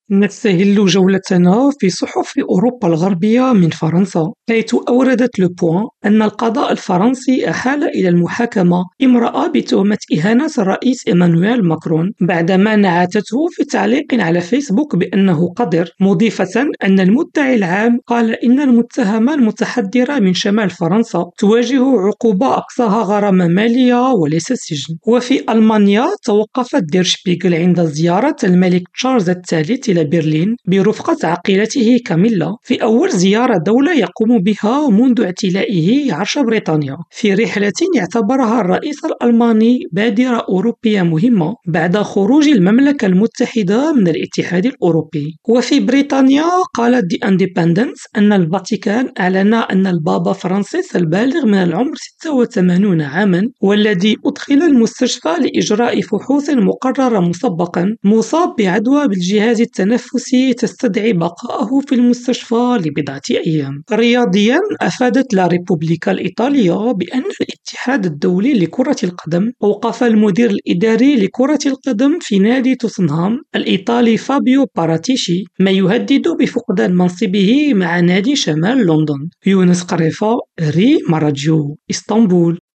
نستهل جولتنا في صحف أوروبا الغربية من فرنسا، حيث أوردت لو بوين أن القضاء الفرنسي أحال إلى المحاكمة امرأة بتهمة إهانة الرئيس إيمانويل ماكرون بعدما نعتته في تعليق على فيسبوك بأنه قذر، مضيفة أن المدعي العام قال إن المتهمة المتحدرة من شمال فرنسا تواجه عقوبة أقصاها غرامة مالية وليس السجن. وفي ألمانيا توقفت دير شبيغل عند زيارة الملك تشارلز الثالث إلى برلين برفقة عقيلته كاميلا في أول زيارة دولة يقوم بها منذ اعتلائه عرش بريطانيا، في رحلة يعتبرها الرئيس الألماني بادرة أوروبية مهمة بعد خروج المملكة المتحدة من الاتحاد الأوروبي. وفي بريطانيا قالت The Independent أن الفاتيكان أعلن أن البابا فرانسيس البالغ من العمر 86 عاما والذي أدخل المستشفى لإجراء فحوص مقررة مسبقا مصاب بعدوى بالجهاز التنفسي تستدعي بقاءه في المستشفى لبضعة أيام. رياضيا، أفادت لا ريبوبليكا الإيطالية بأن الاتحاد الدولي لكرة القدم أوقف المدير الإداري لكرة القدم في نادي توتنهام الإيطالي فابيو باراتيشي، ما يهدد بفقدان منصبه مع نادي شمال لندن. يونس قريفة، ريم راديو، إسطنبول.